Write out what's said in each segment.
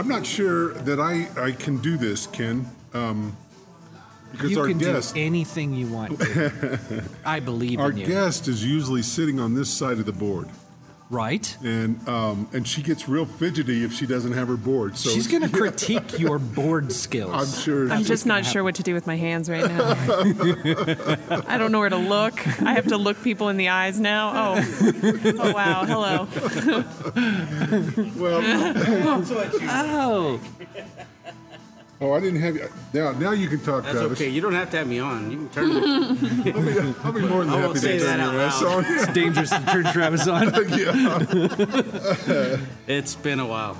I'm not sure that I can do this, Ken. Because You our can guest, do anything you want. David. I believe our in you. guest is usually sitting on this side of the board, Right? and she gets real fidgety if she doesn't have her board. So She's going to critique your board skills. I'm sure. I'm just not sure what to do with my hands right now. I don't know where to look. I have to look people in the eyes now. Oh wow. Hello. Well, Oh, I didn't have you. Now you can talk, That's Travis. okay. You don't have to have me on. You can turn me. I'll be more than I happy won't to say turn that your out ass loud. on. it's dangerous to turn Travis on. It's been a while.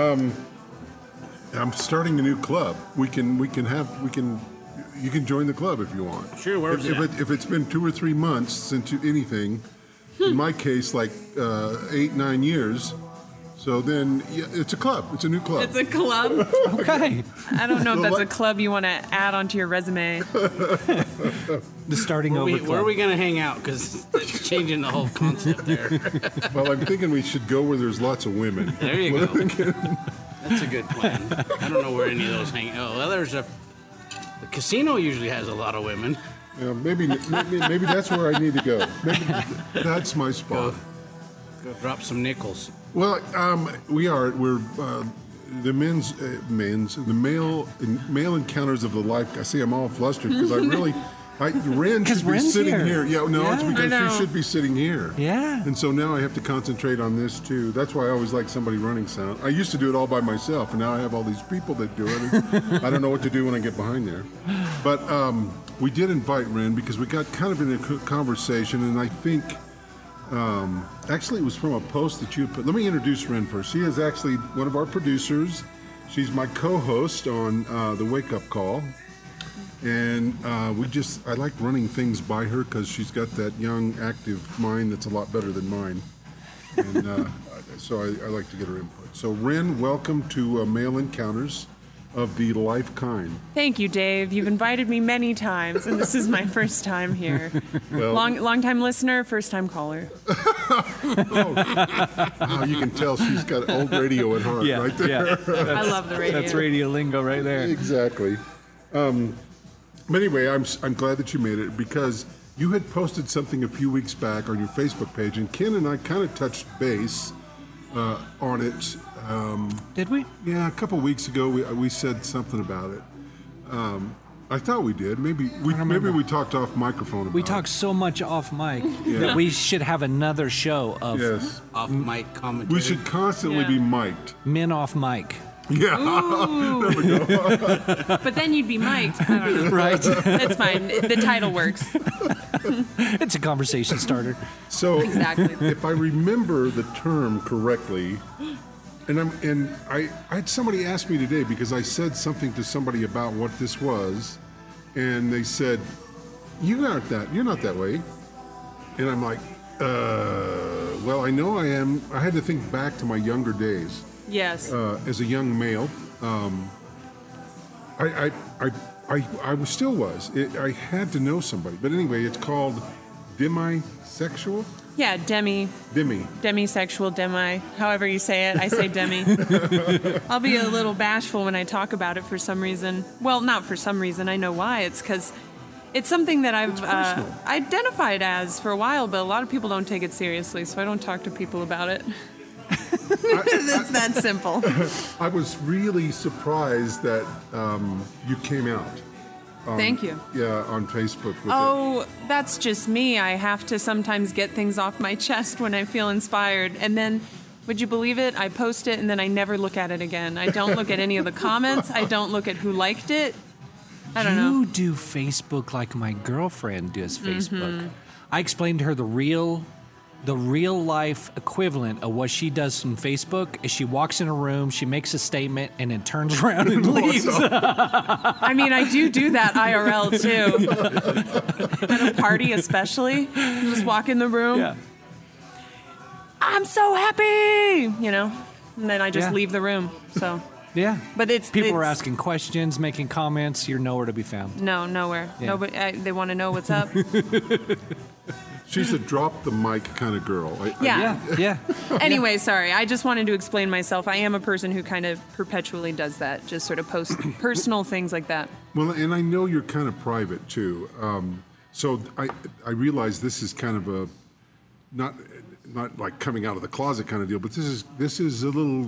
I'm starting a new club. You can join the club if you want. Sure, where's it at? If it's been 2 or 3 months since anything, in my case, like 8-9 years. So then it's a club. It's a new club. It's a club. Okay. I don't know if that's a club you want to add onto your resume. The starting over club. Where are we going to hang out? Because it's changing the whole concept there. Well, I'm thinking we should go where there's lots of women. There you go. That's a good plan. I don't know where any of those hang. Oh, well, the casino usually has a lot of women. Yeah, maybe that's where I need to go. Maybe that's my spot. Go drop some nickels. Well, we're the male encounters of the life. I see I'm all flustered because Ren should be Ren's sitting here. here. Yeah, no, Yeah. it's I because know. she should be sitting here. Yeah. And so now I have to concentrate on this too. That's why I always like somebody running sound. I used to do it all by myself, and now I have all these people that do it. And I don't know what to do when I get behind there. But we did invite Ren because we got kind of in a conversation, and I think actually it was from a post that you put. Let me introduce Ren first. She is actually one of our producers. She's my co-host on the Wake Up Call. And I like running things by her because she's got that young, active mind that's a lot better than mine. And so I like to get her input. So Ren, welcome to Male Encounters of the Life Kind. Thank you, Dave. You've invited me many times, and this is my first time here. Well, Long time listener, first time caller. you can tell she's got old radio at heart right there. I love the radio. That's radio lingo right there. Exactly. But anyway, I'm glad that you made it because you had posted something a few weeks back on your Facebook page, and Ken and I kind of touched base on it. Did we? Yeah, a couple weeks ago we said something about it. I thought we did. Maybe we talked off microphone about We it. talk so much off mic Yeah. that we should have another show of Yes. Off mic commentary. We should constantly Yeah. be mic'd. men off mic. Yeah. But then you'd be mic'd. I don't know. Right. It's fine. The title works. It's a conversation starter. So Exactly. if I remember the term correctly, and I had somebody ask me today because I said something to somebody about what this was, and they said, you're not that way. And I'm like, well, I know I am. I had to think back to my younger days. Yes. As a young male, I still was. I had to know somebody. But anyway, it's called demisexual. Yeah, demisexual, however you say it. I say demi. I'll be a little bashful when I talk about it for some reason. Well, not for some reason. I know why. It's because it's something that I've identified as for a while, but a lot of people don't take it seriously, so I don't talk to people about it. It's that simple. I was really surprised that you came out. Thank you. Yeah, on Facebook. With Oh, that's just me. I have to sometimes get things off my chest when I feel inspired. And then, would you believe it? I post it and then I never look at it again. I don't look at any of the comments. I don't look at who liked it. I don't know. You do Facebook like my girlfriend does Facebook. I explained to her the real life equivalent of what she does on Facebook is she walks in a room, she makes a statement, and then turns around and leaves. I mean, I do that IRL too. At a party especially. You just walk in the room. Yeah. I'm so happy, and then I just Yeah. leave the room. So, Yeah. but People are it's- asking questions, making comments. You're nowhere to be found. No, nowhere. Yeah. Nobody. They want to know what's up. She's a drop the mic kind of girl. Yeah. Anyway, sorry. I just wanted to explain myself. I am a person who kind of perpetually does that, just sort of post personal things like that. Well, and I know you're kind of private too. So I realize this is kind of a not like coming out of the closet kind of deal, but this is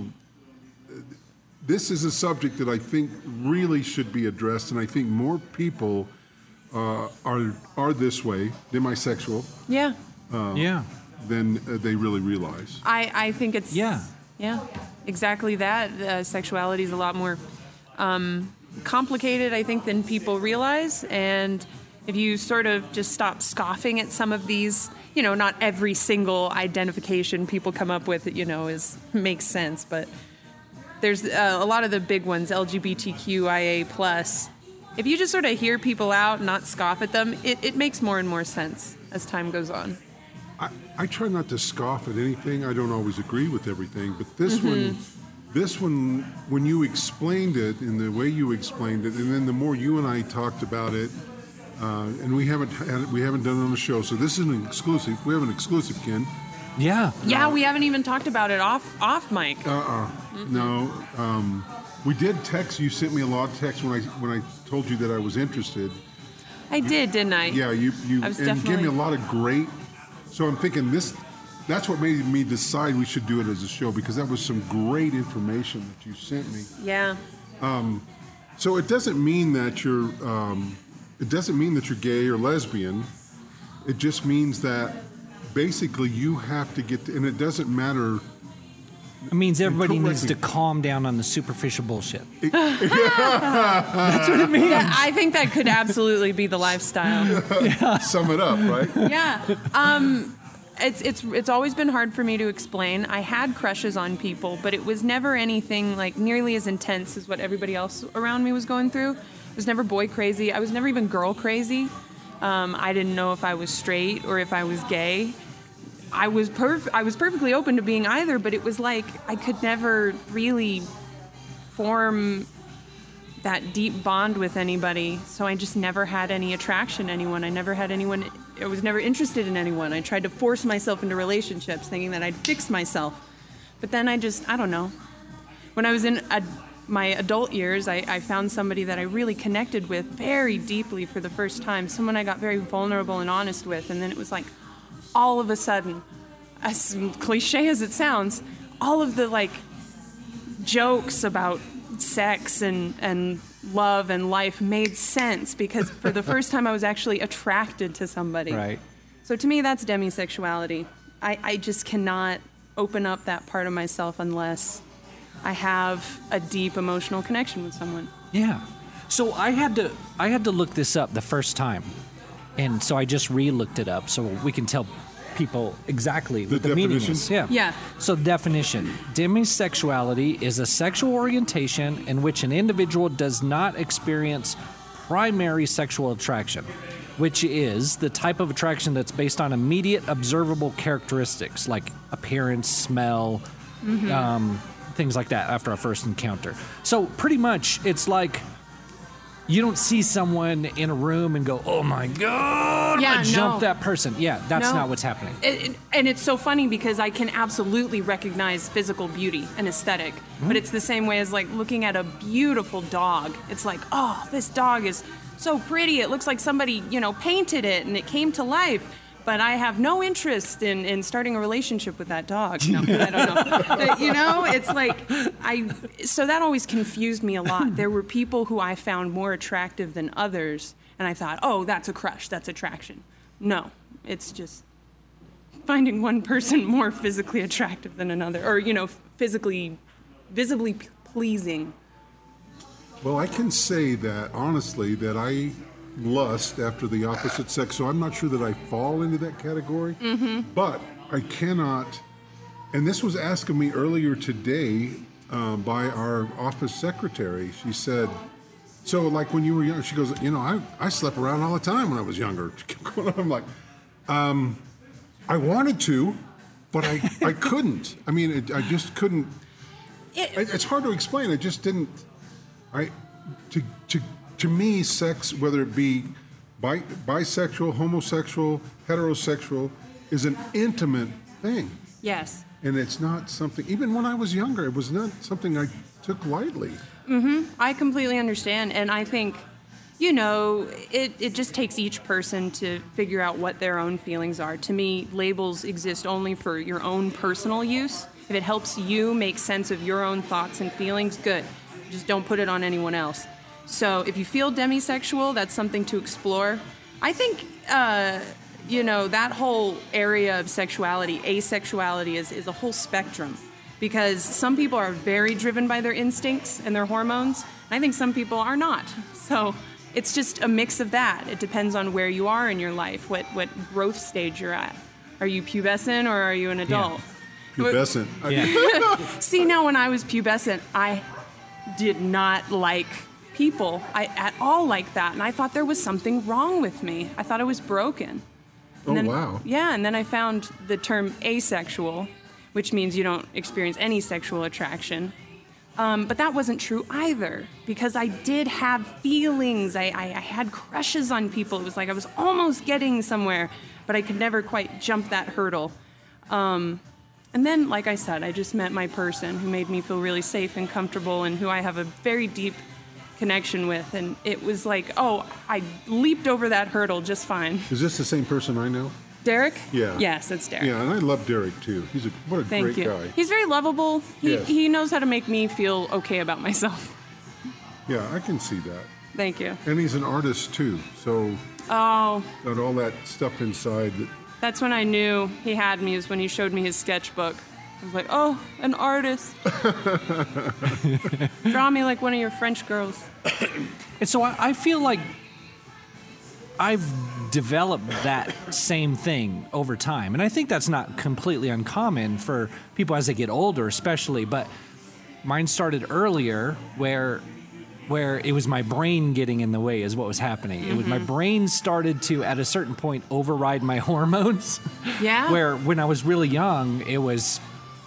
a subject that I think really should be addressed, and I think more people are this way, demisexual. Yeah. Than they really realize. I think it's Yeah, exactly that. Sexuality is a lot more complicated, I think, than people realize. And if you sort of just stop scoffing at some of these, not every single identification people come up with, makes sense. But there's a lot of the big ones, LGBTQIA+. If you just sort of hear people out and not scoff at them, it makes more and more sense as time goes on. I try not to scoff at anything. I don't always agree with everything, but this one, when you explained it in the way you explained it, and then the more you and I talked about it, and we haven't done it on the show, so this is an exclusive. We have an exclusive, Ken. Yeah. Yeah, we haven't even talked about it off mic. No. We did text. You sent me a lot of texts when I told you that I was interested. I did, didn't I? Yeah, you gave me a lot of great. So I'm thinking that's what made me decide we should do it as a show, because that was some great information that you sent me. Yeah. So it doesn't mean that you're gay or lesbian. It just means that basically you have to get and it doesn't matter. It means everybody needs to calm down on the superficial bullshit. That's what it means. Yeah, I think that could absolutely be the lifestyle. Sum it up, right? Yeah. It's always been hard for me to explain. I had crushes on people, but it was never anything like nearly as intense as what everybody else around me was going through. I was never boy crazy. I was never even girl crazy. I didn't know if I was straight or if I was gay. I was perfectly open to being either, but it was like I could never really form that deep bond with anybody, so I just never had any attraction to anyone. I was never interested in anyone. I tried to force myself into relationships thinking that I'd fix myself. But then I don't know. When I was in my adult years, I found somebody that I really connected with very deeply for the first time, someone I got very vulnerable and honest with, and then it was like, all of a sudden, as cliche as it sounds, all of the like jokes about sex and love and life made sense, because for the first time I was actually attracted to somebody. Right. So to me, that's demisexuality. I just cannot open up that part of myself unless I have a deep emotional connection with someone. Yeah. So I had to look this up the first time. And so I just re-looked it up so we can tell people exactly what the meaning is. Yeah. So definition. Demisexuality is a sexual orientation in which an individual does not experience primary sexual attraction, which is the type of attraction that's based on immediate observable characteristics like appearance, smell, things like that after our first encounter. So pretty much it's like you don't see someone in a room and go, oh my God, I jumped that person. Yeah, that's not what's happening. And it's so funny because I can absolutely recognize physical beauty and aesthetic, but it's the same way as like looking at a beautiful dog. It's like, oh, this dog is so pretty. It looks like somebody, painted it and it came to life. But I have no interest in starting a relationship with that dog. No, I don't know. But, it's like, so that always confused me a lot. There were people who I found more attractive than others, and I thought, oh, that's a crush, that's attraction. No, it's just finding one person more physically attractive than another, or, visibly pleasing. Well, I can say that, honestly, that I lust after the opposite sex, so I'm not sure that I fall into that category. But I cannot, and this was asked of me earlier today by our office secretary. She said, so like when you were young, she goes, I slept around all the time when I was younger. I'm like, I wanted to, but I couldn't. I mean, I just couldn't. It's hard to explain. I just didn't. To me, sex, whether it be bisexual, homosexual, heterosexual is an intimate thing. Yes. And it's not something, even when I was younger, it was not something I took lightly. I completely understand. And I think, it just takes each person to figure out what their own feelings are. To me, labels exist only for your own personal use. If it helps you make sense of your own thoughts and feelings, good. Just don't put it on anyone else. So if you feel demisexual, that's something to explore. I think, that whole area of sexuality, asexuality, is a whole spectrum. Because some people are very driven by their instincts and their hormones. And I think some people are not. So it's just a mix of that. It depends on where you are in your life, what growth stage you're at. Are you pubescent or are you an adult? Yeah. Pubescent. Yeah. See, now when I was pubescent, I did not like people at all like that. And I thought there was something wrong with me. I thought I was broken. And then, wow. Yeah, and then I found the term asexual, which means you don't experience any sexual attraction. But that wasn't true either, because I did have feelings. I had crushes on people. It was like I was almost getting somewhere, but I could never quite jump that hurdle. And then, like I said, I just met my person who made me feel really safe and comfortable and who I have a very deep connection with. And it was like, I leaped over that hurdle just fine. Is this the same person I know? Derek? Yeah. Yes, it's Derek. Yeah, and I love Derek, too. What a Thank great you. guy. He's very lovable. Yes. He knows how to make me feel okay about myself. Yeah, I can see that. Thank you. And he's an artist, too, so got all that stuff inside. That's when I knew he had me, is when he showed me his sketchbook. I was like, oh, an artist. Draw me like one of your French girls. And so I feel like I've developed that same thing over time. And I think that's not completely uncommon for people as they get older, especially. But mine started earlier where it was my brain getting in the way is what was happening. It was my brain started to, at a certain point, override my hormones. Yeah? Where when I was really young, it was...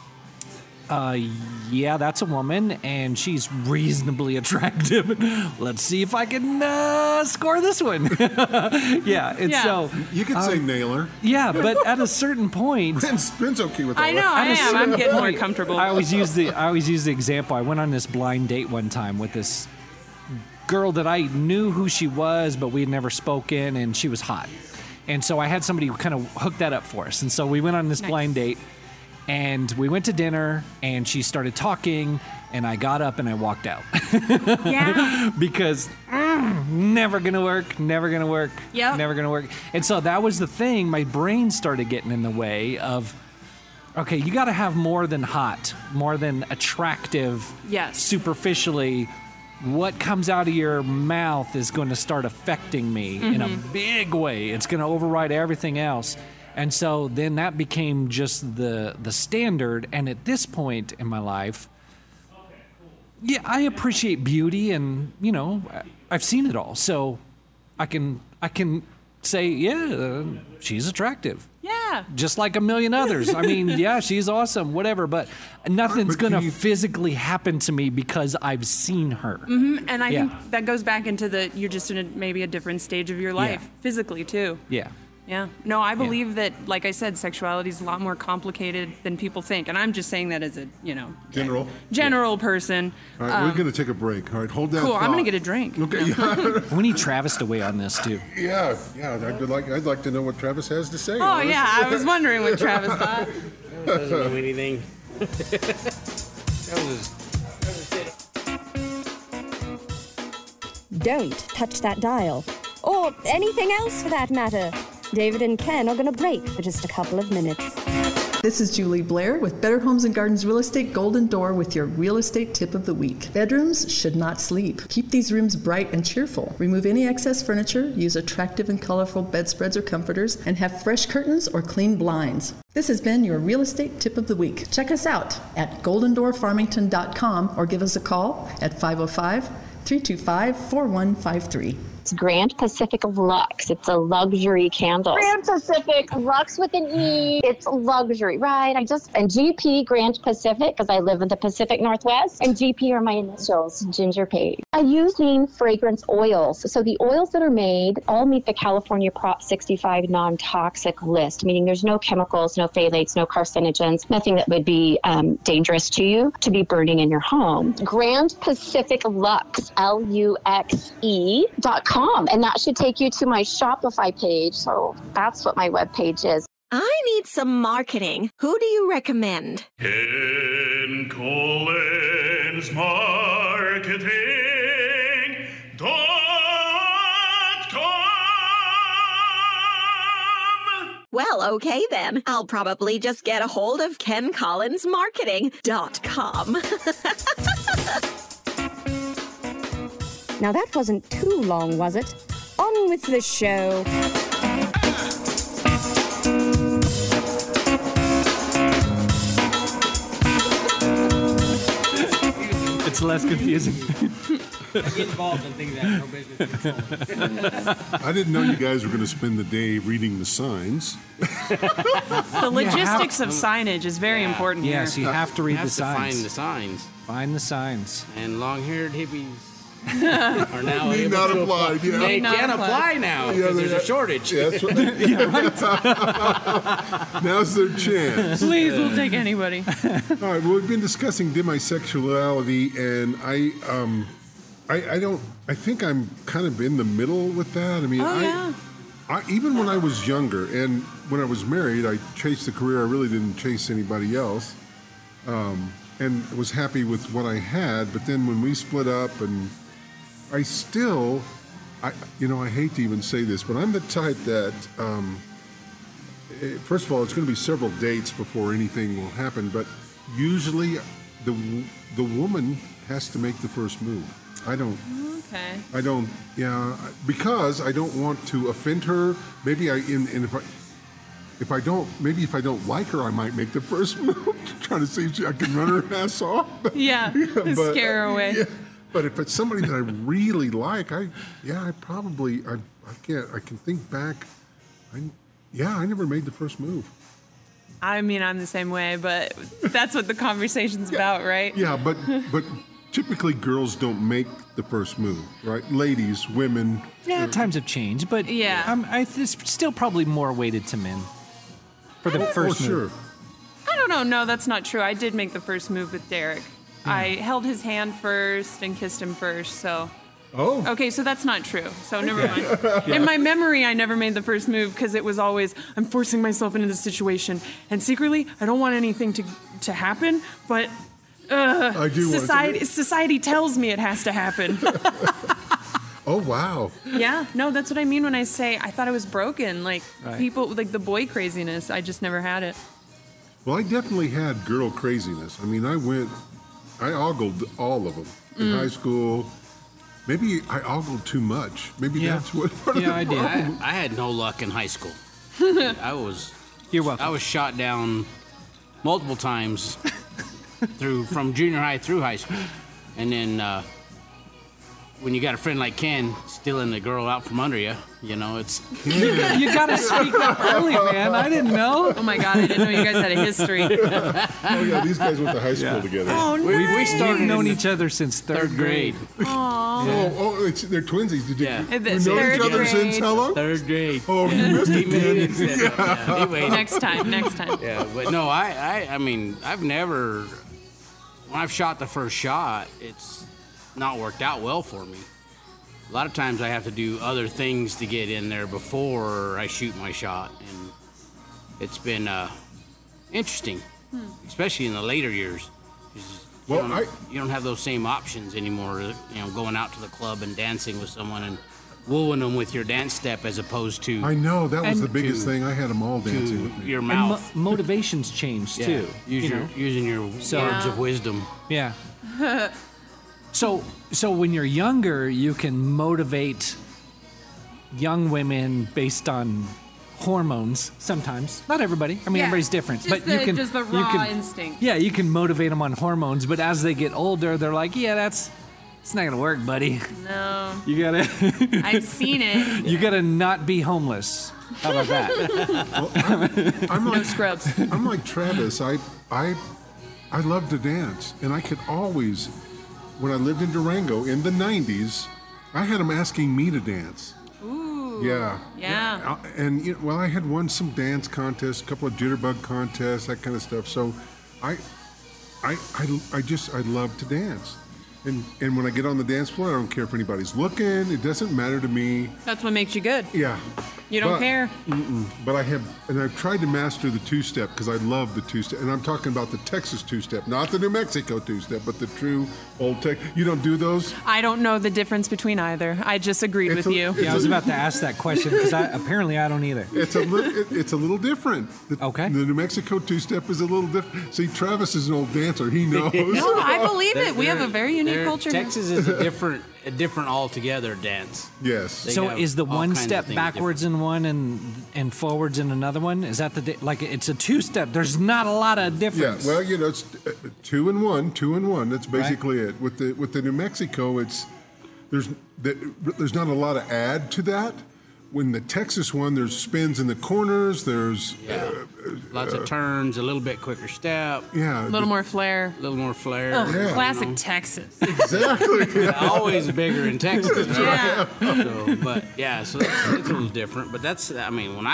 yeah, that's a woman, and she's reasonably attractive. Let's see if I can score this one. Yeah, and so... You could say nailer. Yeah, but at a certain point... Ben's okay with all I know, that. I am. I'm getting more comfortable. I always use the example. I went on this blind date one time with this girl that I knew who she was, but we had never spoken, and she was hot. And so I had somebody kind of hook that up for us. And so we went on this blind date. And we went to dinner, and she started talking, and I got up and I walked out. Yeah. Because never gonna work. Yep. Never gonna work. And so that was the thing. My brain started getting in the way of, okay, you got to have more than hot, more than attractive. Yes. Superficially, what comes out of your mouth is going to start affecting me in a big way. It's going to override everything else. And so then that became just the standard. And at this point in my life, yeah, I appreciate beauty, and I've seen it all. So I can say, yeah, she's attractive. Yeah. Just like a million others. I mean, yeah, she's awesome, whatever. But nothing's going to physically happen to me because I've seen her. Mm-hmm. And I think that goes back into you're just in maybe a different stage of your life, physically too. Yeah. Yeah. No, I believe that, like I said, sexuality is a lot more complicated than people think. And I'm just saying that as a, general person. All right, we're going to take a break. All right, hold that Cool, thought. I'm going to get a drink. Okay, yeah. We need Travis to weigh on this, too. Yeah. I'd like to know what Travis has to say. Oh, yeah, I was wondering what Travis thought. Doesn't know anything. Don't touch that dial. Or anything else for that matter. David and Ken are going to break for just a couple of minutes. This is Julie Blair with Better Homes and Gardens Real Estate Golden Door with your real estate tip of the week. Bedrooms should not sleep. Keep these rooms bright and cheerful. Remove any excess furniture, use attractive and colorful bedspreads or comforters, and have fresh curtains or clean blinds. This has been your real estate tip of the week. Check us out at goldendoorfarmington.com or give us a call at 505-325-4153. It's Grand Pacific Luxe. It's a luxury candle. Grand Pacific Luxe with an E. It's luxury, right? And GP Grand Pacific, because I live in the Pacific Northwest, and GP are my initials, Ginger Page. I use fragrance oils. So the oils that are made all meet the California Prop 65 non-toxic list, meaning there's no chemicals, no phthalates, no carcinogens, nothing that would be dangerous to you to be burning in your home. Grand Pacific Luxe, LUXE.com, and that should take you to my Shopify page. So that's what my webpage is. I need some marketing. Who do you recommend? Ken Collins Marketing.com. Well, okay then. I'll probably just get a hold of KenCollinsMarketing.com. Now that wasn't too long, was it? On with the show. It's less confusing. Get involved in things that have no business controlling. I didn't know you guys were going to spend the day reading the signs. The logistics of signage is very important here. Yes, you have to read the signs. Find the signs. Find the signs. And long-haired hippies are now Need able not to apply, yeah. They Need not can apply now because there's a shortage. Yeah, that's right. Now's their chance. Please, we'll take anybody. All right, well, we've been discussing demisexuality, and I think I'm kind of in the middle with that. I mean, I even when I was younger and when I was married, I chased a career. I really didn't chase anybody else, and was happy with what I had. But then when we split up, and I hate to even say this, but I'm the type that, first of all, it's going to be several dates before anything will happen. But usually, the woman has to make the first move. I don't. Okay. I don't. Yeah, because I don't want to offend her. Maybe if I don't like her, I might make the first move to try to see if I can run her ass off. Yeah, scare her away. Yeah, but if it's somebody that I really like, I can think back. I never made the first move. I mean, I'm the same way, but that's what the conversation's about, right? Yeah, but typically girls don't make the first move, right? Ladies, women. Yeah, times have changed, but it's still probably more weighted to men for the first move. Sure. I don't know. No, that's not true. I did make the first move with Derek. Yeah. I held his hand first and kissed him first, so... Oh. Okay, so that's not true. So never mind. In my memory, I never made the first move because it was always, I'm forcing myself into this situation. And secretly, I don't want anything to happen, but... I do society tells me it has to happen. Oh, wow. Yeah, no, that's what I mean when I say I thought I was broken. Like, people, like the boy craziness, I just never had it. Well, I definitely had girl craziness. I mean, I ogled all of them in high school. Maybe I ogled too much. Maybe that's what part of the I did. I had no luck in high school. You're welcome. I was shot down multiple times from junior high through high school. And then when you got a friend like Ken stealing the girl out from under you, it's... You gotta speak up early, man. I didn't know. Oh my God, I didn't know you guys had a history. Oh yeah, these guys went to high school together. Oh no. We started known each other since third grade. Aww. They're twinsies. Did you know Third each other grade. since how long? Third grade. Oh, you missed it. He made it. He waited. Next time. Yeah, but no, I mean, I've never... When I've shot the first shot, it's not worked out well for me. A lot of times I have to do other things to get in there before I shoot my shot, and it's been interesting, especially in the later years. You don't have those same options anymore. Going out to the club and dancing with someone and wooing them with your dance step as opposed to... I know, that was the biggest thing. I had them all dancing with me. Your mouth. And motivations changed, too. Using your words of wisdom. Yeah. So when you're younger, you can motivate young women based on hormones sometimes. Not everybody. I mean, everybody's different. Just But the raw instinct. Yeah, you can motivate them on hormones, but as they get older, they're like, yeah, that's It's not gonna work, buddy. No. You gotta. I've seen it. You gotta not be homeless. How about that? Well, I'm like, No scrubs. I'm like Travis. I love to dance, and I could always, when I lived in Durango in the '90s, I had them asking me to dance. Ooh. Yeah. Yeah. And I had won some dance contests, a couple of jitterbug contests, that kind of stuff. So, I love to dance. And when I get on the dance floor, I don't care if anybody's looking. It doesn't matter to me. That's what makes you good. Yeah. You don't care. But I've tried to master the two-step because I love the two-step. And I'm talking about the Texas two-step, not the New Mexico two-step, but the true old Texas. You don't do those? I don't know the difference between either. I just agreed with you. Yeah, I was about to ask that question because apparently I don't either. It's a little different. Okay. The New Mexico two-step is a little different. See, Travis is an old dancer. He knows. No, I believe it. We have a very unique culture. Texas is a different altogether dance. Yes. So have is the all one kinds of step things backwards in one and forwards in another one? Is that like it's a two-step? There's not a lot of Yeah, difference. well, it's 2 and 1. That's basically it. With the New Mexico, there's not a lot of add to that. When the Texas one, there's spins in the corners. There's lots of turns, a little bit quicker step. Yeah, A little more flair. A little more flair. Ugh, Yeah. classic Texas. exactly. Always bigger in Texas. Right? Yeah. So it's a little different. But that's when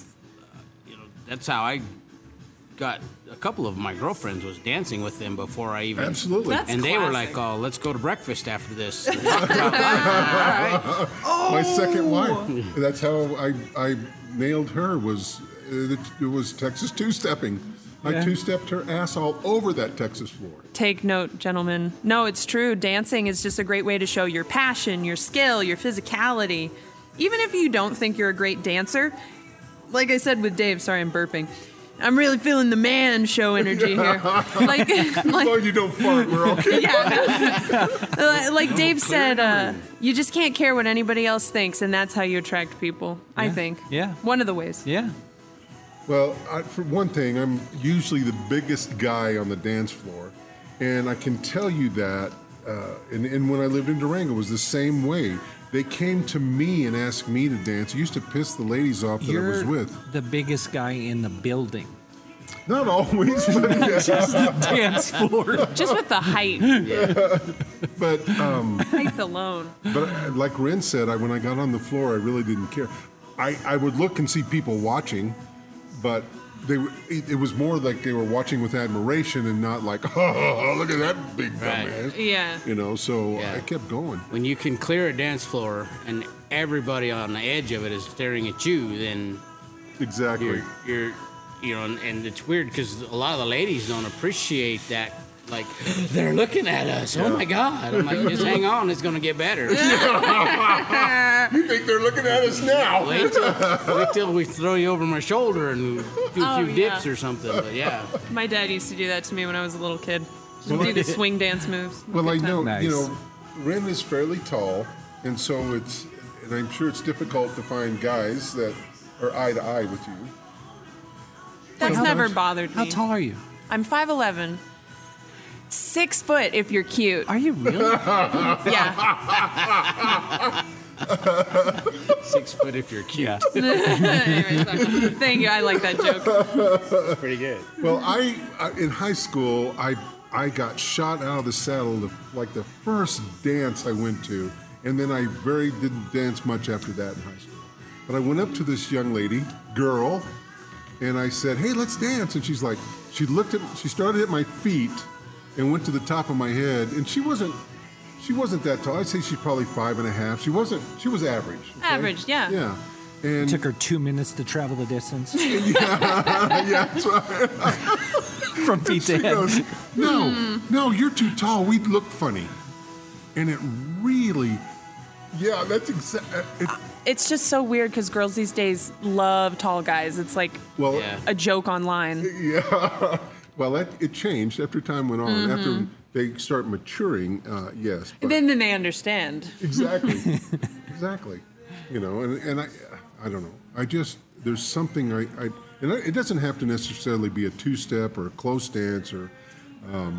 that's how I got a couple of my girlfriends was dancing with them before I even. Absolutely. That's and they were classic. like, "Oh, let's go to breakfast after this." And talk about life. All right. My second wife. That's how I nailed her. It was Texas two-stepping. I two-stepped her ass all over that Texas floor. Take note, gentlemen. No, it's true. Dancing is just a great way to show your passion, your skill, your physicality. Even if you don't think you're a great dancer, like I said with Dave, sorry I'm burping, I'm really feeling the man show energy here. like, As long as you don't fart, we're okay. yeah. Like Dave said, you just can't care what anybody else thinks, and that's how you attract people, I think. Yeah. One of the ways. Yeah. Well, for one thing, I'm usually the biggest guy on the dance floor, and I can tell you that. And when I lived in Durango, it was the same way. They came to me and asked me to dance. It used to piss the ladies off that I was You're with. the biggest guy in the building. Not always, but Just the dance floor. Just with the height. but Height alone. But like Ren said, when I got on the floor, I really didn't care. I would look and see people watching, but it was more like they were watching with admiration and not like, oh, look at that big dumbass. Yeah. So I kept going. When you can clear a dance floor and everybody on the edge of it is staring at you, then Exactly. you're and it's weird because a lot of the ladies don't appreciate that. Like, they're looking at us. Oh my God. I'm like, just hang on, it's gonna get better. You think they're looking at us now? Wait till we throw you over my shoulder and do a few dips or something. But yeah. My dad used to do that to me when I was a little kid. Do the swing dance moves. Well, I know, Nice. Ren is fairly tall, and so and I'm sure it's difficult to find guys that are eye to eye with you. That's never bothered me. How tall are you? I'm 5'11". 6 foot if you're cute. Are you really? Yeah. 6 foot if you're cute. Yeah. Thank you. I like that joke. Pretty good. Well, I in high school, I got shot out of the saddle the first dance I went to, and then I didn't dance much after that in high school. But I went up to this young girl, and I said, "Hey, let's dance." And she's like, she started at my feet, and went to the top of my head, and she wasn't that tall. I'd say she's probably 5'5". She was average. Okay? Average, yeah. Yeah. And Took her 2 minutes to travel the distance yeah, that's right. from feet to She head. goes, no, you're too tall. We'd look funny. And it really, that's exactly. It's just so weird because girls these days love tall guys. It's like a joke online. Yeah. Well, it changed after time went on. After they start maturing, yes. But Then they understand. exactly. Exactly. And I don't know. There's something it doesn't have to necessarily be a two-step or a close dance or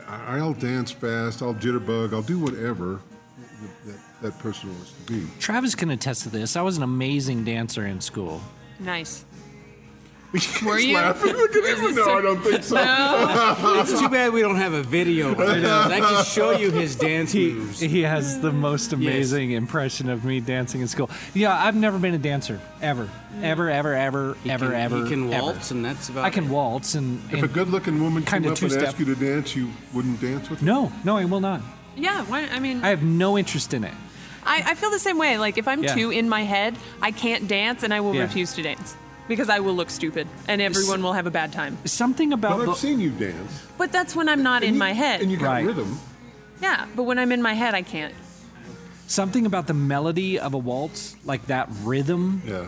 I'll dance fast. I'll jitterbug. I'll do whatever that person wants to be. Travis can attest to this. I was an amazing dancer in school. Nice. Were you? Laughing. Look at him. No, I don't think so. No. It's too bad we don't have a video. I can show you his dance moves. He has the most amazing impression of me dancing in school. Yeah, I've never been a dancer, ever. Ever. He can waltz, and that's about I can waltz. And if a good-looking woman came kinda up and two-step. asked you to dance, you wouldn't dance with her? No, I will not. Yeah, I mean... I have no interest in it. I feel the same way. Like, if I'm too in my head, I can't dance, and I will refuse to dance. Because I will look stupid, and everyone will have a bad time. Something about... But I've seen you dance. But that's when I'm not in my head. And you got rhythm. Yeah, but when I'm in my head, I can't. Something about the melody of a waltz, like that rhythm... Yeah.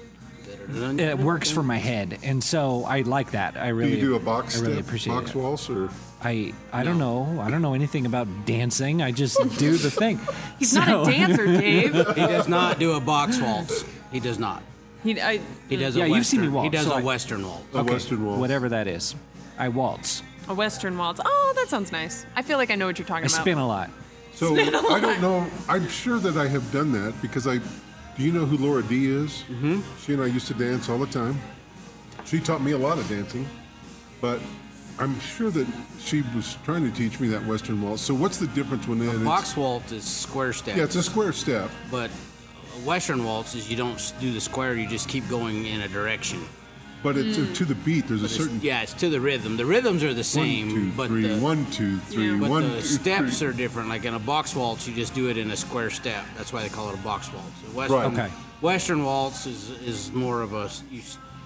It works for my head, and so I like that. I really do you do a box I really step, appreciate box it. waltz, or I don't know. I don't know anything about dancing. I just do the thing. He's not a dancer, Dave. He does not do a box waltz. He does not. He does a Western. You've seen me waltz. He does so a Western waltz. A Western waltz. Whatever that is. I waltz. A Western waltz. Oh, that sounds nice. I feel like I know what you're talking I about. spin a lot. So I don't know. I'm sure that I have done that because Do you know who Laura D is? Mm-hmm. She and I used to dance all the time. She taught me a lot of dancing, but I'm sure that she was trying to teach me that Western waltz. So what's the difference when a box waltz is square step? Yeah, it's a square step. But a Western waltz is you don't do the square, you just keep going in a direction. But it's to the beat. There's a certain... Yeah, it's to the rhythm. The rhythms are the same. 1, 2, 3, 1, 2, 3, but 1, the 2, 3. steps are different. Like in a box waltz, you just do it in a square step. That's why they call it a box waltz. Western waltz is more of a... You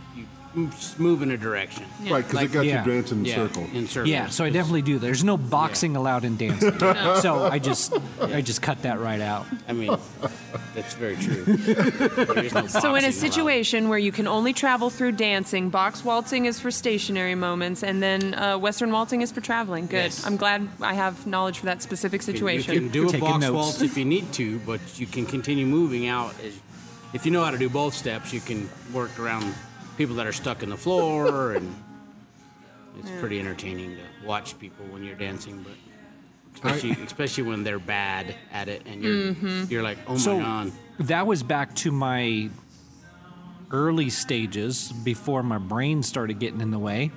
move in a direction. Yeah. Right, because it got you dancing in circle. In circles. Yeah, so I definitely do. There's no boxing allowed in dancing. So I just cut that right out. I mean, that's very true. No so in a situation where you can only travel through dancing, box waltzing is for stationary moments, and then Western waltzing is for traveling. Good. Yes. I'm glad I have knowledge for that specific situation. You can do a box waltz if you need to, but you can continue moving out. If you know how to do both steps, you can work around people that are stuck in the floor, and it's pretty entertaining to watch people when you're dancing, but especially when they're bad at it, and you're like, oh my god. That was back to my early stages before my brain started getting in the way.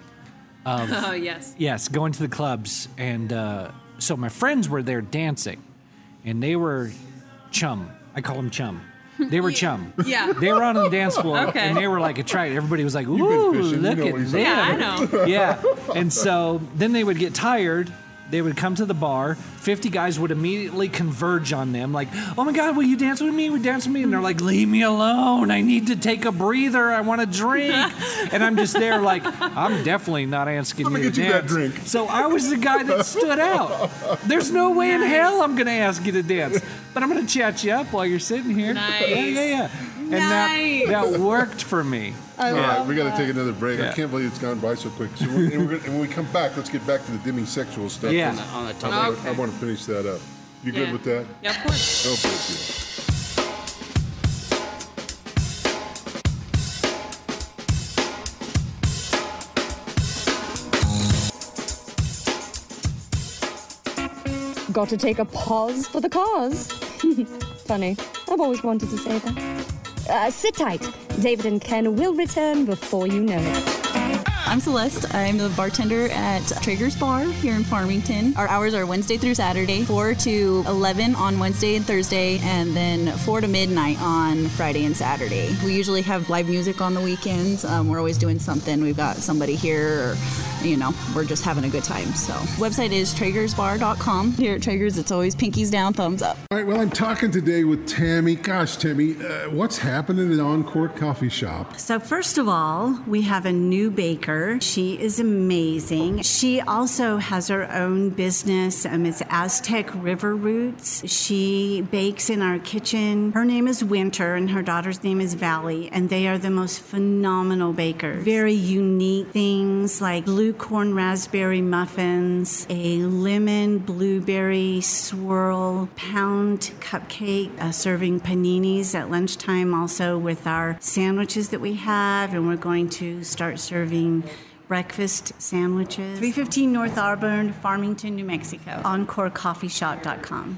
Yes, going to the clubs, and so my friends were there dancing, and they were chum. I call them chum. They were chum. Yeah. They were on the dance floor, and they were like attracted. Everybody was like, ooh, look at them. Yeah, I know. Yeah. And so then they would get tired. They would come to the bar. 50 guys would immediately converge on them like, oh, my God, will you dance with me? Will you dance with me? And they're like, leave me alone. I need to take a breather. I want to drink. And I'm just there like, I'm definitely not asking you to dance. That drink. So I was the guy that stood out. There's no way in hell I'm going to ask you to dance. But I'm going to chat you up while you're sitting here. Nice. Yeah. And that worked for me. All right, we got to take another break. Yeah. I can't believe it's gone by so quick. So and when we come back, let's get back to the demisexual stuff. Yeah. On the topic. I want to finish that up. You good with that? Yeah, of course. Oh, thank you. Got to take a pause for the cause. Funny. I've always wanted to say that. Sit tight. David and Ken will return before you know it. I'm Celeste. I'm the bartender at Traeger's Bar here in Farmington. Our hours are Wednesday through Saturday, 4 to 11 on Wednesday and Thursday, and then 4 to midnight on Friday and Saturday. We usually have live music on the weekends. We're always doing something. We've got somebody here, or, we're just having a good time. So, website is traegersbar.com. Here at Traeger's, it's always pinkies down, thumbs up. All right, well, I'm talking today with Tammy. Gosh, Tammy, what's happening at Encore Coffee Shop? So, first of all, we have a new baker. She is amazing. She also has her own business. It's Aztec River Roots. She bakes in our kitchen. Her name is Winter, and her daughter's name is Valley, and they are the most phenomenal bakers. Very unique things like blue corn raspberry muffins, a lemon blueberry swirl pound cupcake, serving paninis at lunchtime also with our sandwiches that we have, and we're going to start serving breakfast sandwiches. 315 North Auburn, Farmington, New Mexico. EncoreCoffeeShop.com.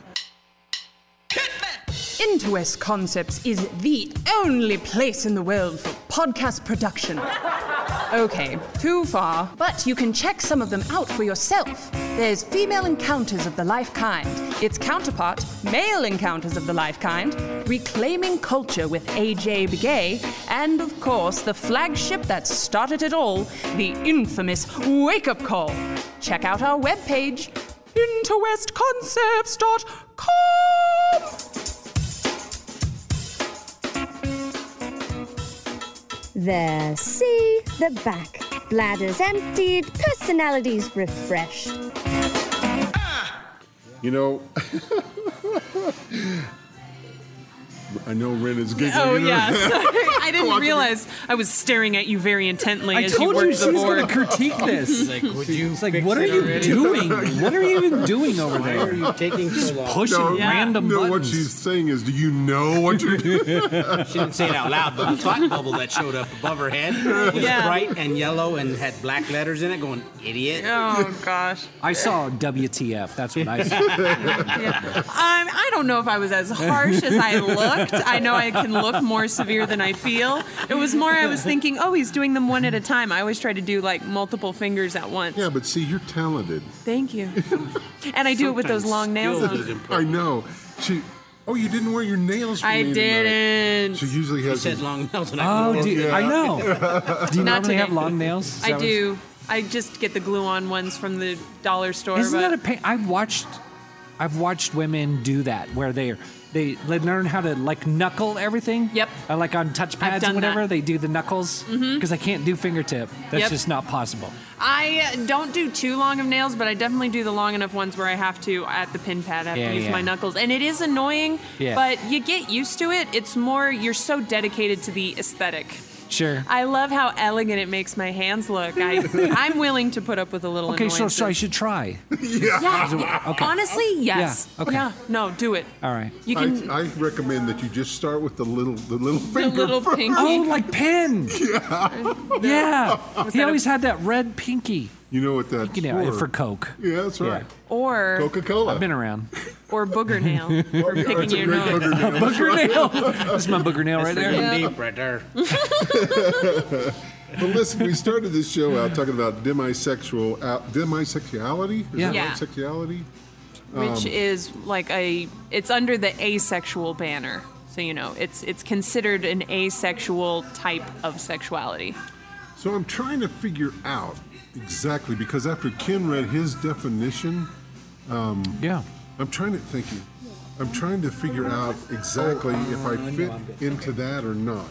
Interwest Concepts is the only place in the world for podcast production. Okay, too far, but you can check some of them out for yourself. There's Female Encounters of the Life Kind, its counterpart, Male Encounters of the Life Kind, Reclaiming Culture with A.J. Begay, and of course the flagship that started it all, the infamous Wake Up Call. Check out our webpage, interwestconcepts.com. There, see, the back. Bladders emptied, personalities refreshed. You know, I know Ren is giggling. Oh, yeah. Sorry. I didn't realize I was staring at you very intently as you worked the board. I told you she's going to critique this. Like, would you It's like, what are you doing? What are you even doing over there? Why are you taking so long? Pushing random buttons. What she's saying is, do you know what you're doing? She didn't say it out loud, but the thought bubble that showed up above her head was bright and yellow and had black letters in it going, idiot. Oh, gosh. I saw WTF. That's what I saw. I don't know if I was as harsh as I looked. I know I can look more severe than I feel. It was more I was thinking, oh, he's doing them one at a time. I always try to do like multiple fingers at once. Yeah, but see, you're talented. Thank you. And I do it with those long nails on. I know. Oh, you didn't wear your nails for I me didn't. She usually has. You said long nails. And I know. Do you Not normally today. have long nails? I do. I just get the glue-on ones from the dollar store. Isn't that a pain? I've watched women do that where they learn how to like knuckle everything. Yep. Like on touchpads and whatever, that. they do the knuckles because I can't do fingertip. That's just not possible. I don't do too long of nails, but I definitely do the long enough ones where I have to, at the pin pad, I have to use my knuckles. And it is annoying, but you get used to it. It's more, you're so dedicated to the aesthetic. Sure. I love how elegant it makes my hands look. I'm willing to put up with a little annoyances. So I should try. Yeah. Okay. Honestly, yes. Yeah. Okay. Yeah. No, do it. All right. You can. I recommend that you just start with the little finger. The little first. pinky. Oh, like pen. Yeah. He always had that red pinky. You know what that's for Coke. Yeah, that's right. Or Coca-Cola. I've been around. Or booger nail for picking your nose. Booger nail. This is my booger nail right there. Deep right there. Well, listen, we started this show out talking about demisexuality. Is that right? Sexuality? Which is like it's under the asexual banner. So, you know, it's considered an asexual type of sexuality. So I'm trying to figure out exactly, because after Ken read his definition, I'm trying to, thank you. I'm trying to figure out exactly if I fit into that or not.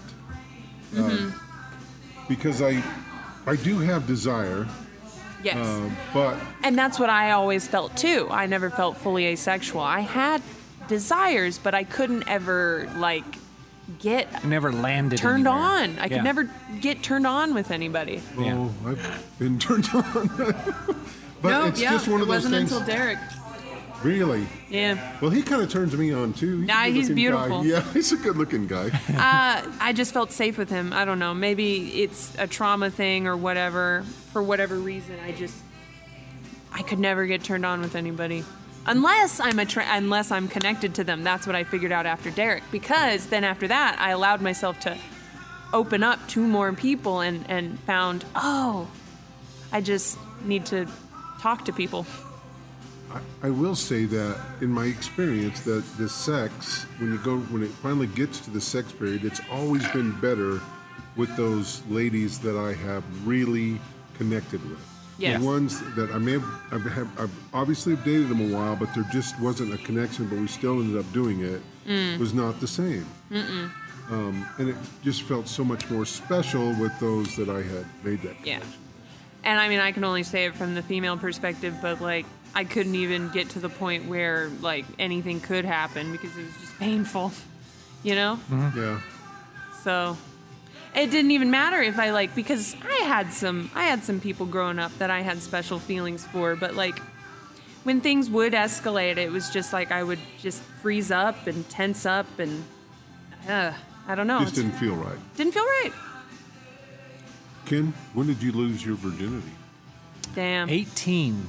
Because I do have desire. Yes. But and that's what I always felt too. I never felt fully asexual. I had desires, but I couldn't ever never landed turned anywhere. on. I could never get turned on with anybody. Oh, I've been turned on. But it's just one of those things. It wasn't things. until Derek. Really? Yeah. Well, he kind of turns me on too. He's beautiful. Guy. Yeah, he's a good-looking guy. I just felt safe with him. I don't know. Maybe it's a trauma thing or whatever. For whatever reason, I could never get turned on with anybody. Unless I'm connected to them. That's what I figured out after Derek. Because then after that, I allowed myself to open up to more people and found, I just need to talk to people. I will say that in my experience, that the sex, when it finally gets to the sex period, it's always been better with those ladies that I have really connected with. Yes. The ones that I've obviously dated them a while, but there just wasn't a connection, but we still ended up doing it, was not the same. And it just felt so much more special with those that I had made that connection. Yeah. And I mean, I can only say it from the female perspective, but I couldn't even get to the point where anything could happen because it was just painful, you know? Mm-hmm. Yeah. So it didn't even matter if because I had some people growing up that I had special feelings for, but when things would escalate, it was just I would just freeze up and tense up and I don't know. Just didn't feel right. Didn't feel right. Ken, when did you lose your virginity? Damn. 18.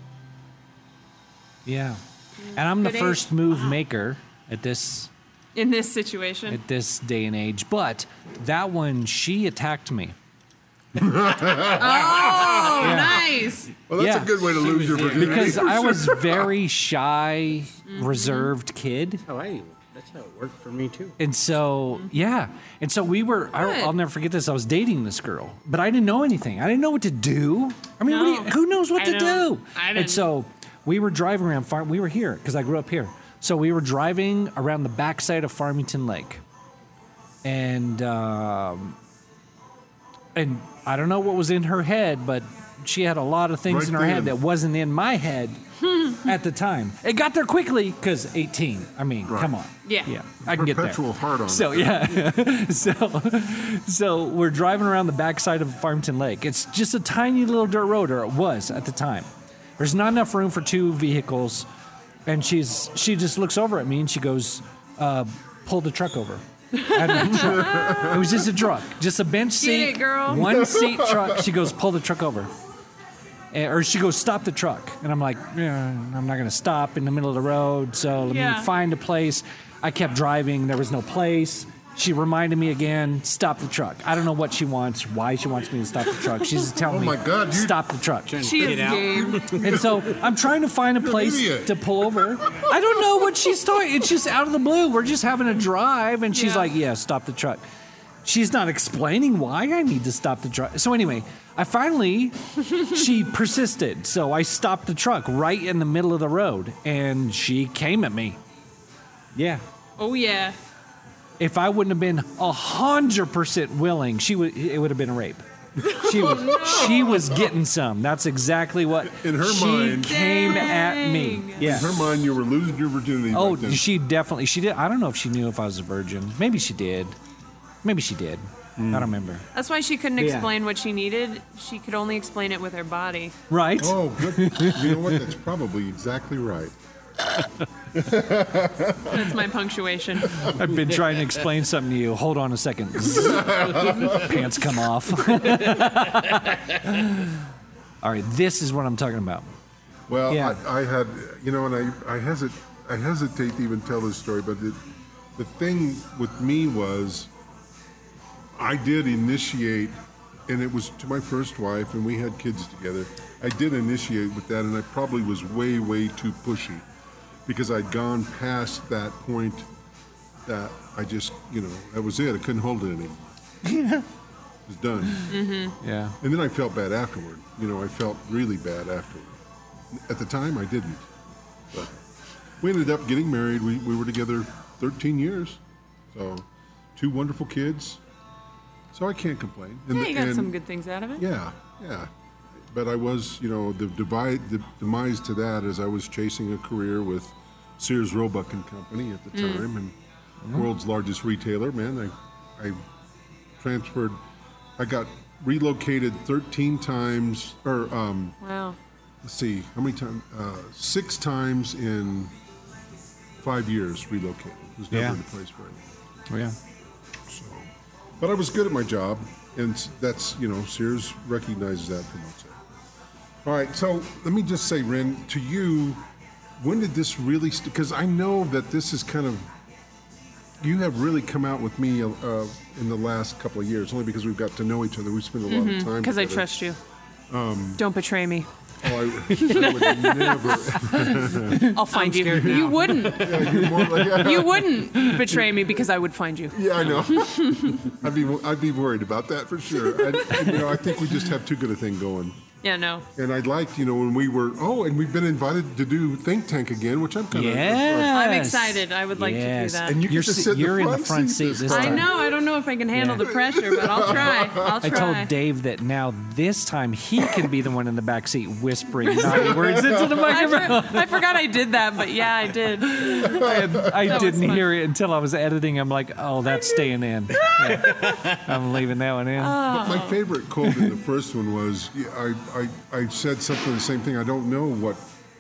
Yeah. And I'm the Good first age. move maker at this In this situation. day and age. But that one, she attacked me. Oh, nice. Well, that's a good way to lose your virginity. Because I was very shy, reserved kid. Oh, hey, that's how it worked for me too. And so, yeah. And so we were, I'll never forget this. I was dating this girl, but I didn't know anything. I didn't know what to do. I mean, No. who knows what to do? I didn't. And so we were driving around, we were here because I grew up here. So we were driving around the backside of Farmington Lake. And I don't know what was in her head, but she had a lot of things Right in her then. head that wasn't in my head at the time. It got there quickly because 18. I mean, come on. Yeah. I can get there. Perpetual hard on. So yeah, so we're driving around the backside of Farmington Lake. It's just a tiny little dirt road, or it was at the time. There's not enough room for two vehicles, and she just looks over at me and she goes, "Pull the truck over." Out of the truck. It was just a truck, just a bench seat, Get it, girl. one seat truck. She goes, "Pull the truck over." Or she goes, "Stop the truck." And I'm like, "Yeah, I'm not going to stop in the middle of the road, so let Yeah. me find a place." I kept driving. There was no place. She reminded me again, "Stop the truck." I don't know what she wants, why she wants me to stop the truck. She's just telling me, my God, "Stop the truck." She is game. And so I'm trying to find a place idiot. to pull over. I don't know what she's talking. It's just out of the blue. We're just having a drive, and she's Yeah. like, "Yeah, stop the truck." She's not explaining why I need to stop the truck. So anyway, she persisted. So I stopped the truck right in the middle of the road, and she came at me. Yeah. Oh, yeah. If I wouldn't have been 100% willing, it would have been a rape. She was getting some. That's exactly what In her she mind. came at me. Yeah. In her mind, you were losing your virginity. Oh, right then. she did. I don't know if she knew if I was a virgin. Maybe she did. I don't remember. That's why she couldn't Yeah. explain what she needed. She could only explain it with her body. Right? Oh, good. You know what? That's probably exactly right. That's my punctuation. I've been trying to explain something to you. Hold on a second. Pants come off. All right, this is what I'm talking about. Well, Yeah. I had, and I hesitate to even tell this story, but the thing with me was I did initiate, and it was to my first wife, and we had kids together. I did initiate with that, and I probably was way, way too pushy because I'd gone past that point that I just, that was it. I couldn't hold it anymore. It was done. Mm-hmm. Yeah. And then I felt bad afterward. I felt really bad afterward. At the time, I didn't. But we ended up getting married. We were together 13 years. So, 2 wonderful kids. So I can't complain. Yeah, you got some good things out of it. Yeah. But I was, the demise to that is I was chasing a career with Sears Roebuck and Company at the time, and world's largest retailer. Man, I transferred. I got relocated 13 times, or Wow. let's see, how many times? 6 times in 5 years relocated. It was never Yeah. in a place for it. Oh, yeah. So, but I was good at my job, and that's, Sears recognizes that, promotes it. All right, so let me just say, Ren, to you, when did this really, because I know that this is kind of, you have really come out with me in the last couple of years, only because we've got to know each other. We've spent a lot of time Because I together. trust you. Don't betray me. Oh, I would never. I'll find you. scared now. You wouldn't. Yeah, you're more like, You wouldn't betray me because I would find you. Yeah, I know. I'd be worried about that for sure. I think we just have too good a thing going. Yeah, no. And I'd like, when we were, and we've been invited to do Think Tank again, which I'm kind of. Yeah. I'm excited. I would like to do Yes. that. And you get to sit you're in in the front seat this I time. know. I don't know if I can handle Yeah. the pressure, but I'll try. I'll I try. told Dave that now this time he can be the one in the back seat whispering naughty words into the microphone. I forgot I did that, but yeah, I did. I That was didn't fun. hear it until I was editing. I'm like, oh, that's staying in. Yeah. I'm leaving that one in. But my favorite quote in the first one was, I said something, the same thing. I don't know what,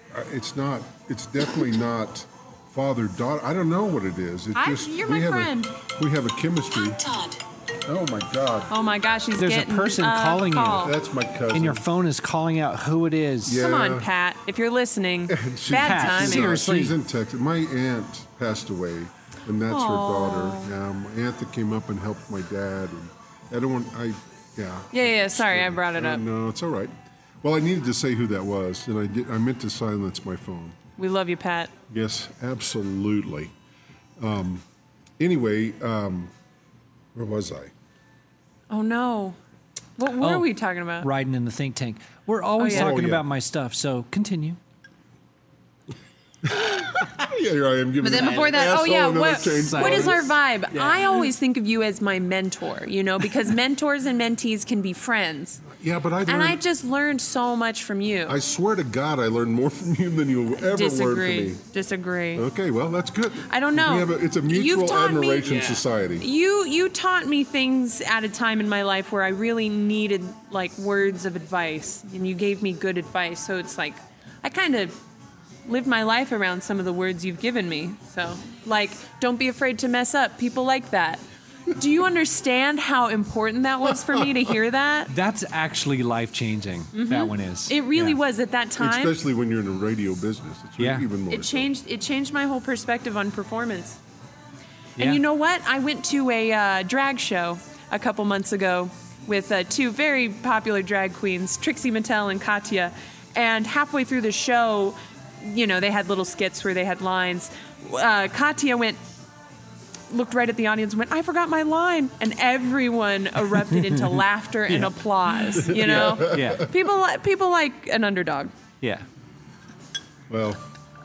it's definitely not father-daughter. I don't know what it is. It's just, you're my friend. We have a chemistry. Todd. Oh my God. Oh my gosh, he's There's getting a person calling call. you. That's my cousin. And your phone is calling out who it is. Yeah. Come on, Pat. If you're listening, bad timing. seriously. She's in Texas. My aunt passed away, and that's her daughter. My aunt that came up and helped my dad. And I don't want. Yeah. Sorry, I brought it up. No, it's all right. Well, I needed to say who that was, and I did. I meant to silence my phone. We love you, Pat. Yes, absolutely. Anyway, where was I? Oh no. What were we talking about? Riding in the think tank. We're always talking about my stuff, so continue. Yeah, here I am giving. But then before that, what is our vibe? Yeah. I always think of you as my mentor, because mentors and mentees can be friends. Yeah, but I just learned so much from you. I swear to God, I learned more from you than you ever learned from me. Disagree. Okay, well, that's good. I don't know. It's a mutual admiration society. You taught me things at a time in my life where I really needed words of advice, and you gave me good advice. So it's like I kind of lived my life around some of the words you've given me. So, don't be afraid to mess up. People like that. Do you understand how important that was for me to hear that? That's actually life-changing. Mm-hmm. That one is. It really was at that time. Especially when you're in a radio business. It's even more. It changed my whole perspective on performance. Yeah. And you know what? I went to a drag show a couple months ago with two very popular drag queens, Trixie Mattel and Katya. And halfway through the show, they had little skits where they had lines. Katya looked right at the audience and went, I forgot my line. And everyone erupted into laughter and applause, Yeah. People like an underdog. Yeah. Well,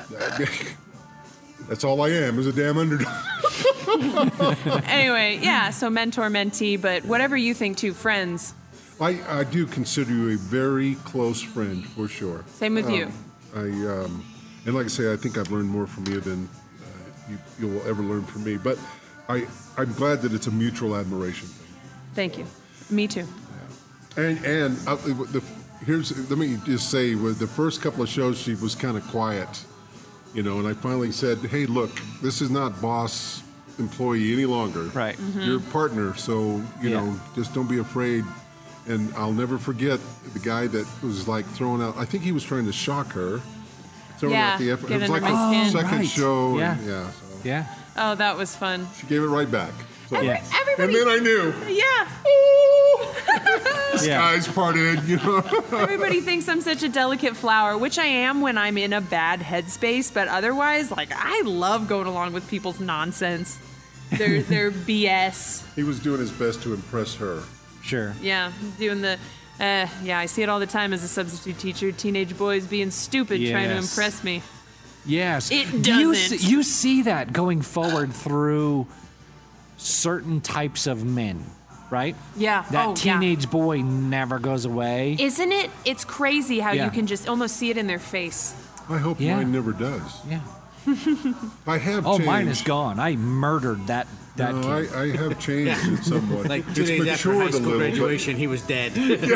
that's all I am, is a damn underdog. Anyway, so mentor, mentee, but whatever you think too, friends. I do consider you a very close friend, for sure. Same with you. And like I say, I think I've learned more from you than you will ever learn from me. But I'm glad that it's a mutual admiration thing. Thank you. Me too. Yeah. And let me just say, with the first couple of shows, she was kind of quiet, and I finally said, hey, look, this is not boss employee any longer. Right. Mm-hmm. You're a partner, so, just don't be afraid. And I'll never forget the guy that was throwing out, I think he was trying to shock her. Throwing out the effort. It was like the second show. Yeah. Yeah. Oh, that was fun. She gave it right back. So, everybody, and then I knew. Yeah. The skies parted, Everybody thinks I'm such a delicate flower, which I am when I'm in a bad headspace, but otherwise, I love going along with people's nonsense. Their BS. He was doing his best to impress her. Sure. Yeah, doing the... I see it all the time as a substitute teacher. Teenage boys being stupid, trying to impress me. Yes. It doesn't. You see that going forward through certain types of men, right? Yeah. That teenage boy never goes away. Isn't it? It's crazy how you can just almost see it in their face. I hope mine never does. Yeah. I have changed. Mine is gone. I murdered that kid. I have changed it somewhat. 2 days after high school graduation, he was dead.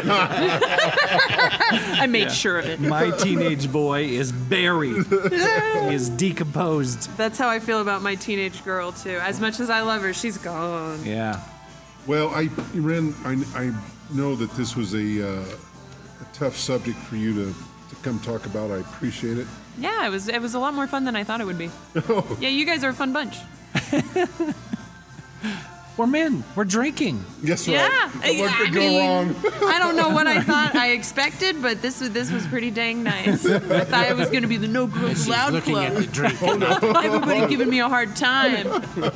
I made sure of it. My teenage boy is buried. He is decomposed. That's how I feel about my teenage girl, too. As much as I love her, she's gone. Yeah. Well, Ren, I know that this was a tough subject for you to come talk about. I appreciate it. Yeah, it was a lot more fun than I thought it would be. Oh. Yeah, you guys are a fun bunch. We're men. We're drinking. Yes, yeah. Right. What could go wrong? I don't know what I thought I expected, but this was pretty dang nice. I thought it was going to be the no girls allowed looking club. at the drink. Oh, no. Everybody giving me a hard time.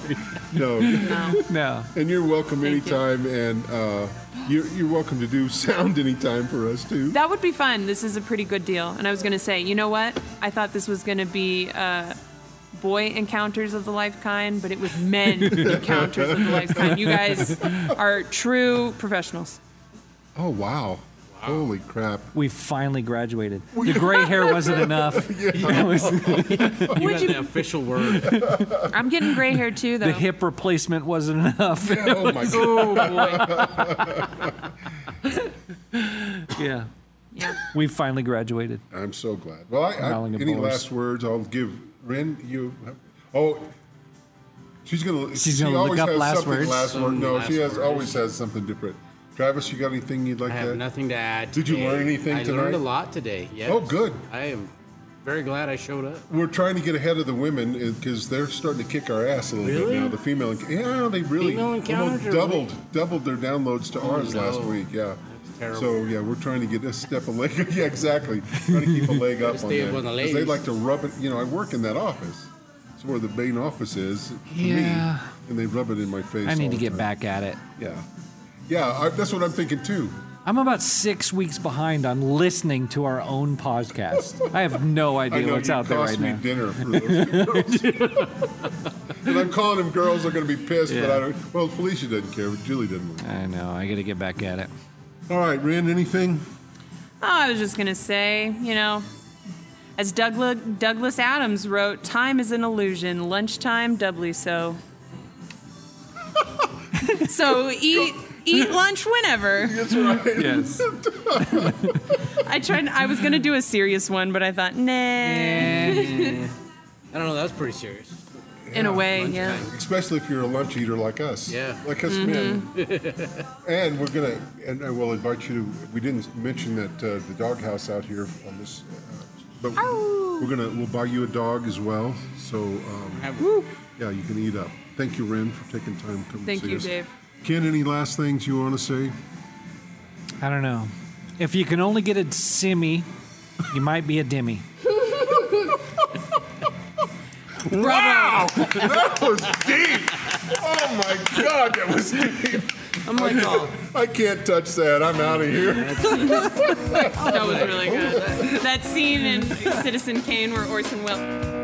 No. And you're welcome anytime, and you're welcome to do sound anytime for us too. That would be fun. This is a pretty good deal. And I was going to say, you know what? I thought this was going to be boy encounters of the life kind, but it was men encounters of the life kind. You guys are true professionals. Oh, wow. Holy crap. We finally graduated. The gray hair wasn't enough. You got the official word. I'm getting gray hair too, though. The hip replacement wasn't enough. Yeah, oh, my God. Oh, boy. Yeah. Yeah. We finally graduated. I'm so glad. Well, any last words? I'll give Ren, you. Oh, She's gonna look up last words. No, she always has something different. Travis, you got anything you'd like to add? I have nothing to add. Did you learn anything tonight? I learned a lot today. Yes. Oh, good. I am very glad I showed up. We're trying to get ahead of the women because they're starting to kick our ass a little bit now. The female, they really doubled their downloads to ours last week. Yeah. Terrible. So yeah, we're trying to get a step a leg. Yeah, exactly. Trying to keep a leg up on that. Because they like to rub it. I work in that office. It's where the main office is for me, and they rub it in my face. I need to get back at it. Yeah. That's what I'm thinking too. I'm about 6 weeks behind on listening to our own podcast. I have no idea what's out there right now. Cost me dinner for those two girls. And I'm calling them girls. They're going to be pissed, but I don't. Well, Felicia doesn't care, but Julie doesn't. I know. I got to get back at it. All right, Ren, anything? Oh, I was just going to say, as Douglas Adams wrote, time is an illusion, lunchtime doubly so. So eat lunch whenever. That's right. Yes. I was going to do a serious one, but I thought, nah. I don't know, that was pretty serious. In a way, lunchtime. Especially if you're a lunch eater like us. Yeah. Like us men. And we'll invite you to, we didn't mention that the doghouse out here on this, but we'll buy you a dog as well. So, yeah, you can eat up. Thank you, Ren, for taking time to come see us. Thank you, Dave. Ken, any last things you want to say? I don't know. If you can only get a simmy, you might be a dimmy. Wow! That was deep! Oh my God, that was deep! I'm like, I can't touch that. I'm out of here. That was really good. That scene in Citizen Kane where Orson Welles...